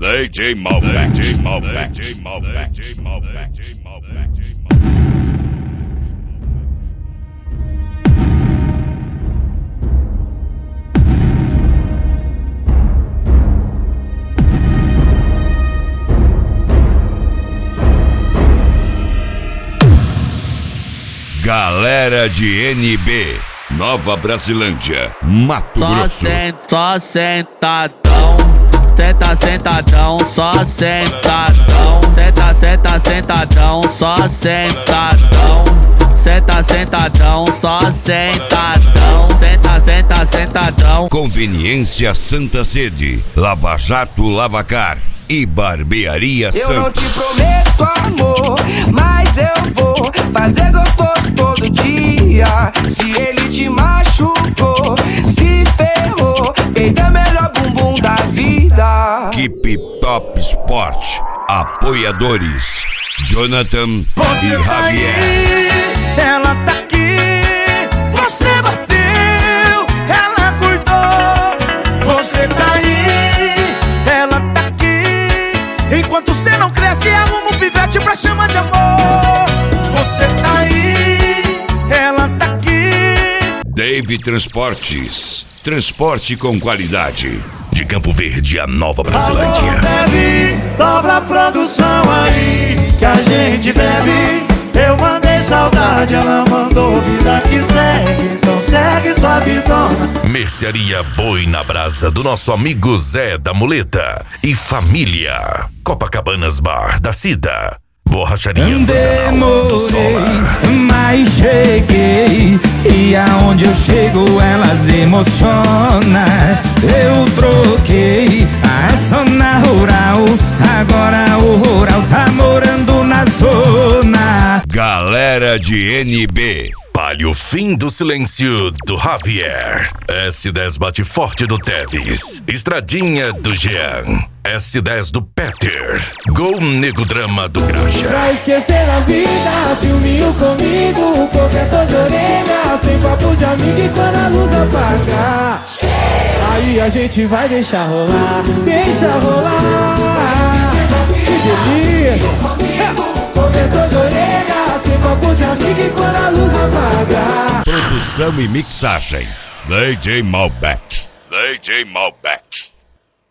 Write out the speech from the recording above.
DJ Malbec, DJ Malbec, DJ Malbec, DJ Malbec, DJ Malbec, DJ Malbec. Galera de NB, Nova Brasilândia, Mato Grosso. Só sentadão, senta sentadão, só sentadão, senta sentadão, só sentadão, senta sentadão, só sentadão, senta sentadão. Conveniência Santa Sede, Lava Jato Lavacar e Barbearia Santos. Eu não te prometo amor, mas eu vou fazer gostoso todo dia. Se ele te machucou, se ferrou, peida melhor bumbum da vida. Keep Top Sport, apoiadores Jonathan e Javier. Ela tá aqui, você bateu, ela cuidou, você tá aí, ela tá aqui. Enquanto você não cresce, arruma um pivete pra chamar de amor. Você tá aí, ela tá aqui. Dave Transportes, transporte com qualidade. De Campo Verde a Nova Brasilândia. Bebe, dobra a produção aí, que a gente bebe. Eu mandei saudade, ela mandou vida que segue. Então segue sua vidona. Mercearia Boi na Brasa do nosso amigo Zé da Muleta e família. Copacabanas Bar da Cida. Borracharia Pantanal do Sola. Mas cheguei, e aonde eu chego elas emociona. Eu troquei a zona rural, agora o rural tá morando na zona. Galera de NB, Palio Fim do Silêncio do Javier. S10 Bate Forte do Teves. Estradinha do Jean. S10 do Peter. Gol Nego Drama do Graxa. Pra esquecer a vida, filminho comigo, cobertor de orelha, sem papo de amigo e quando a luz apagar, aí a gente vai deixar rolar, deixa rolar. Que delícia! Cobertor de orelha, sem papo de amigo e quando a luz apagar. produção e mixagem DJ Malbec, DJ Malbec.